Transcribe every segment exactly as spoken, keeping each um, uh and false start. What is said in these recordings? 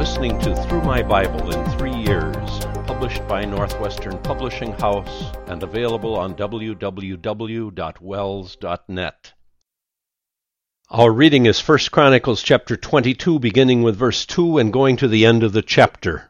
listening to Through My Bible in Three Years, published by Northwestern Publishing House and available on w w w dot wells dot net. Our reading is First Chronicles chapter twenty-two, beginning with verse two and going to the end of the chapter.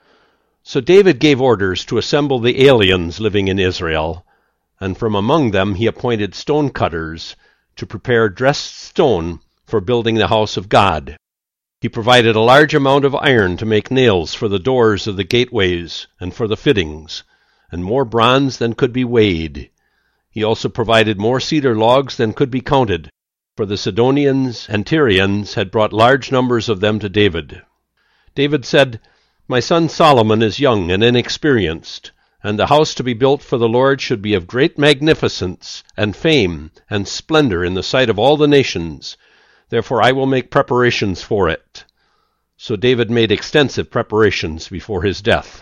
So David gave orders to assemble the aliens living in Israel, and from among them he appointed stone cutters to prepare dressed stone for building the house of God. He provided a large amount of iron to make nails for the doors of the gateways and for the fittings, and more bronze than could be weighed. He also provided more cedar logs than could be counted, for the Sidonians and Tyrians had brought large numbers of them to David. David said, "My son Solomon is young and inexperienced, and the house to be built for the Lord should be of great magnificence and fame and splendor in the sight of all the nations. Therefore I will make preparations for it." So David made extensive preparations before his death.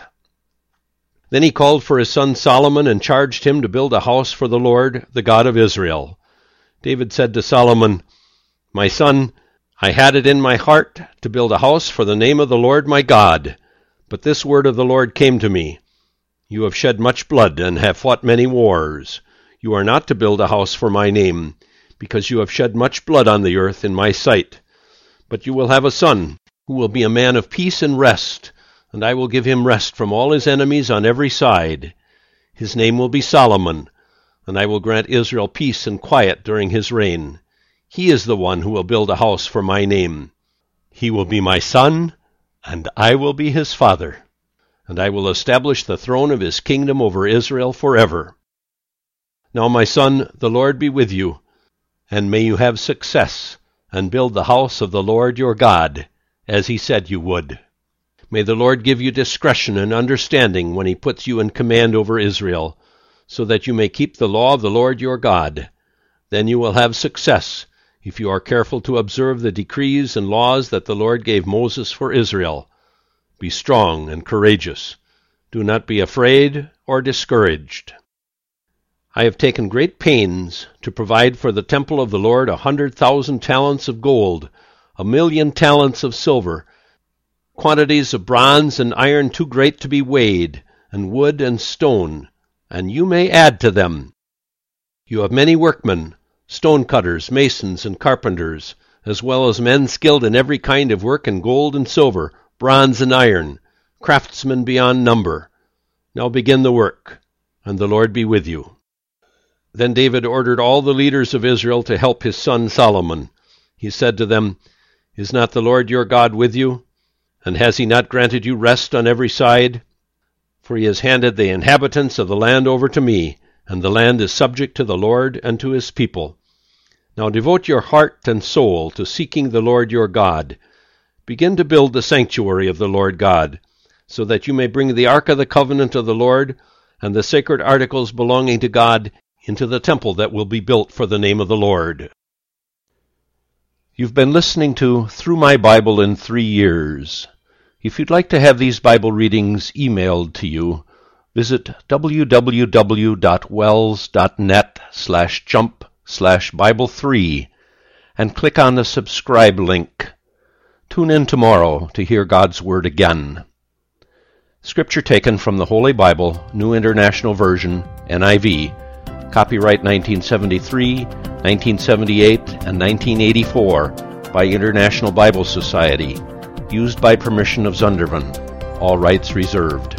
Then he called for his son Solomon and charged him to build a house for the Lord, the God of Israel. David said to Solomon, "My son, I had it in my heart to build a house for the name of the Lord my God, but this word of the Lord came to me. You have shed much blood and have fought many wars. You are not to build a house for my name, because you have shed much blood on the earth in my sight. But you will have a son, who will be a man of peace and rest, and I will give him rest from all his enemies on every side. His name will be Solomon, and I will grant Israel peace and quiet during his reign. He is the one who will build a house for my name. He will be my son, and I will be his father, and I will establish the throne of his kingdom over Israel forever. Now, my son, the Lord be with you, and may you have success, and build the house of the Lord your God, as he said you would. May the Lord give you discretion and understanding when he puts you in command over Israel, so that you may keep the law of the Lord your God. Then you will have success, if you are careful to observe the decrees and laws that the Lord gave Moses for Israel. Be strong and courageous. Do not be afraid or discouraged. I have taken great pains to provide for the temple of the Lord a hundred thousand talents of gold, a million talents of silver, quantities of bronze and iron too great to be weighed, and wood and stone, and you may add to them. You have many workmen, stone cutters, masons, and carpenters, as well as men skilled in every kind of work in gold and silver, bronze and iron, craftsmen beyond number. Now begin the work, and the Lord be with you." Then David ordered all the leaders of Israel to help his son Solomon. He said to them, "Is not the Lord your God with you? And has he not granted you rest on every side? For he has handed the inhabitants of the land over to me, and the land is subject to the Lord and to his people. Now devote your heart and soul to seeking the Lord your God. Begin to build the sanctuary of the Lord God, so that you may bring the ark of the covenant of the Lord and the sacred articles belonging to God into the temple that will be built for the name of the Lord." You've been listening to Through My Bible in Three Years. If you'd like to have these Bible readings emailed to you, visit w w w dot wells dot net slash jump slash Bible three and click on the subscribe link. Tune in tomorrow to hear God's Word again. Scripture taken from the Holy Bible, New International Version, N I V, copyright nineteen seventy-three, nineteen seventy-eight, and nineteen eighty-four by International Bible Society, used by permission of Zundervan. All rights reserved.